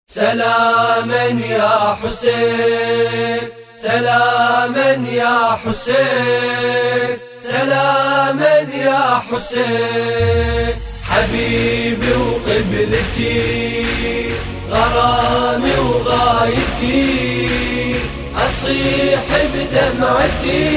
سلاما يا حسين، سلاما يا حسين، سلاما يا حسين، حبيبي وقبلتي، غرامي وغايتي، أصيح بدمعتي.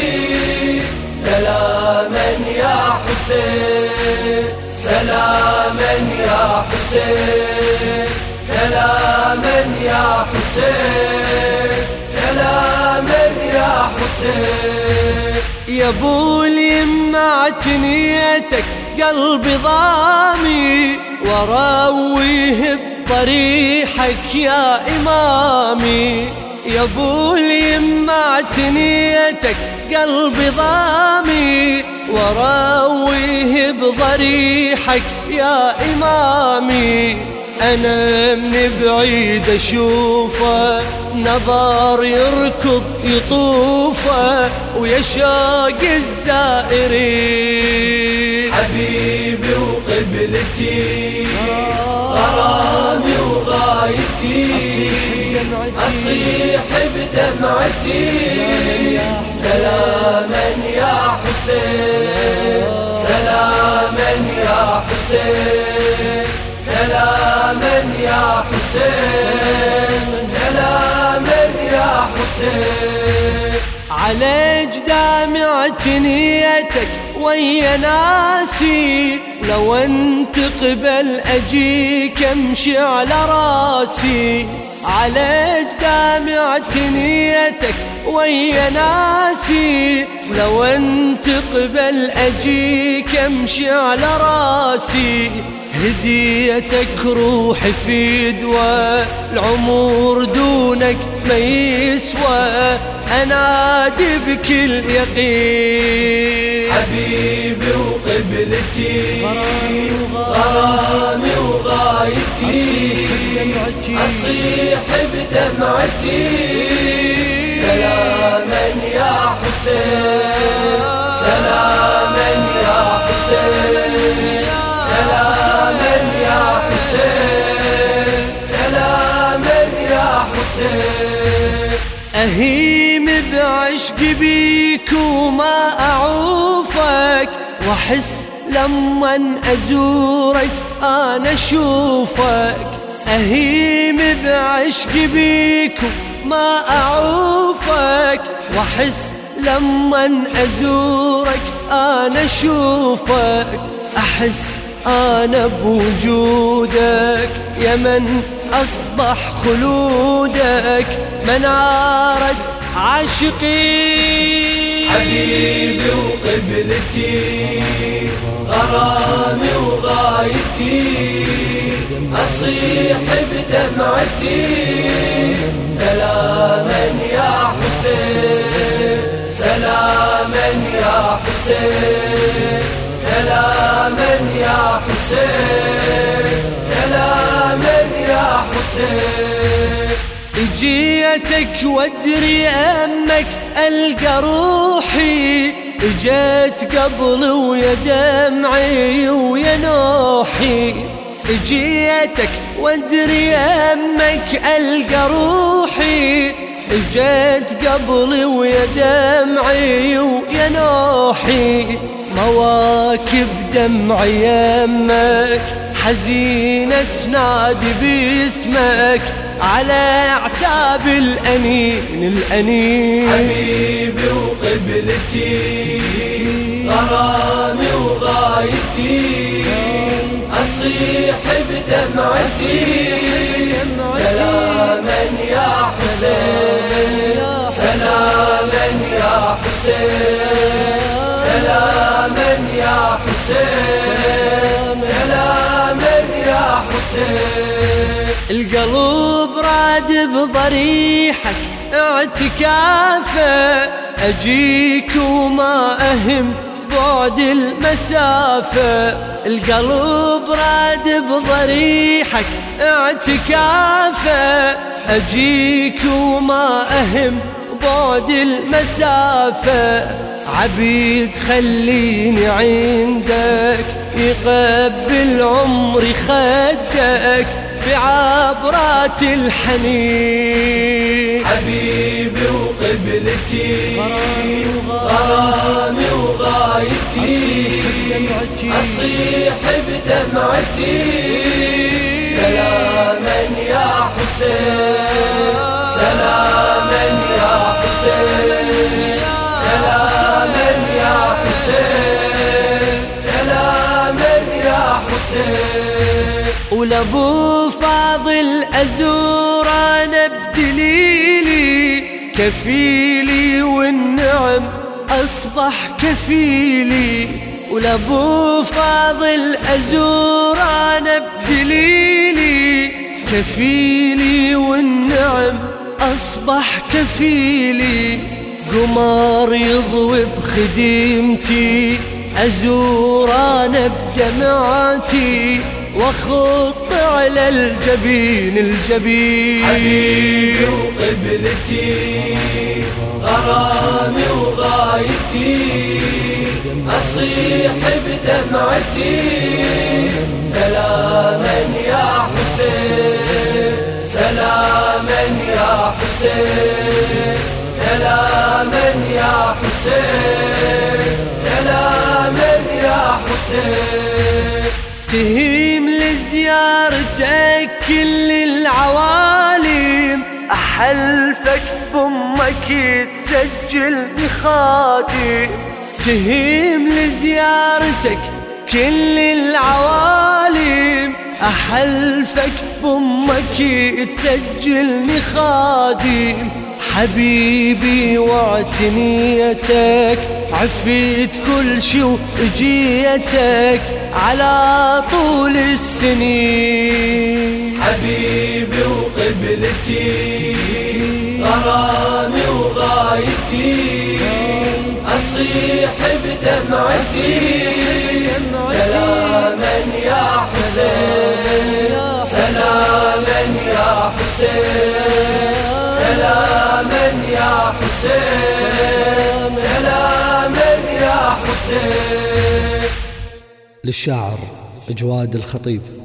سلاما يا حسين، سلاما يا حسين، سلاما يا حسين، سلاما يا حسين. يا ابو اليمة اعتنيتك قلبي ضامي، وراويه بضريحك يا إمامي. يا ابو اليمة اعتنيتك قلبي ضامي، وراويه بضريحك يا إمامي. أنا من بعيد أشوفه، نظر يركض يطوفه، ويا شوق الزائرين. حبيبي وقبلتي، غرامي وغايتي، أصيح بدمعتي. سلاما يا حسين، سلاما يا حسين، سلاما يا حسين، سلاما يا حسين. على جدام اعتنيتك ويا ناسي، لو انت قبل اجيك امشي على راسي. على جدام اعتنيتك ويا ناسي، لو انت قبل اجيك امشي على راسي. هديتك روحي في دواء، العمر دونك ما يسوى، انادي بكل يقين. حبيبي وقبلتي، غرامي وغايتي، أصيح بدمعتي. سلاما يا حسين، سلاما يا حسين، سلاما يا حسين، سلاما يا حسين. أهيم بعشق بيك وما أعوفك، وأحس لمن أزورك أنا أشوفك. أهيم بعشق بيك وما أعوفك، وأحس لمن أزورك أنا أشوفك. أحس أنا بوجودك يا من أصبح خلودك منارة عاشقين. حبيبي وقبلتي، غرامي وغايتي، أصيح بدمعتي. سلاما يا حسين، سلاما يا حسين، سلاما يا حسين، سلاما يا حسين. اجيتك وادري امك القى روحي، اجيت قبل ويا دمعي ويا نوحي. اجيتك وادري امك القى روحي، اجيت قبل ويا دمعي ويا نوحي. مواكب دمع يمك حزينة تنادي باسمك، على اعتاب الأنين الأنين. حبيبي وقبلتي، غرامي وغايتي، أصيح بدمعتي. سلاما يا حسين، سلاما يا حسين، سلاما يا حسين، سلاما يا حسين. القلب راد بضريحك اعتكافه، أجيك وما أهم بعد المسافة. القلب راد بضريحك اعتكافه، أجيك وما أهم بعد المسافة. عبيد خليني عندك، يقبل عمري خدك، بعبرات الحنين. حبيبي وقبلتي غرامي وغايتي أصيح بدمعتي سلاما يا حسين سلاما يا حسين سلاما يا حسين سلاما يا حسين. ولابو فاضل أزور أنا بدليلي كفيلي والنعم أصبح كفيلي. ولابو فاضل أزور أنا بدليلي كفيلي والنعم أصبح كفيلي. قمر يضوي بخدمتي أزور أنا بدمعتي وأخط على الجبين الجبين. حبيبي وقبلتي غرامي وغايتي أصيح بدمعتي سلاما يا حسين سلاما يا حسين سلاما يا حسين سلاما يا حسين. تهيم لزيارتك كل العوالم أحلفك بأمك تسجلني خادم. تهيم لزيارتك كل العوالم أحلفك بأمك تسجلني خادم. حبيبي واعتنيتك عفيت كل شي وجيتك على طول السنين. حبيبي وقبلتي غرامي وغايتي أصيح بدمعتي سلاما يا حسين سلاما يا حسين سلاما يا حسين سلاما يا حسين. للشاعر جواد الخطيب.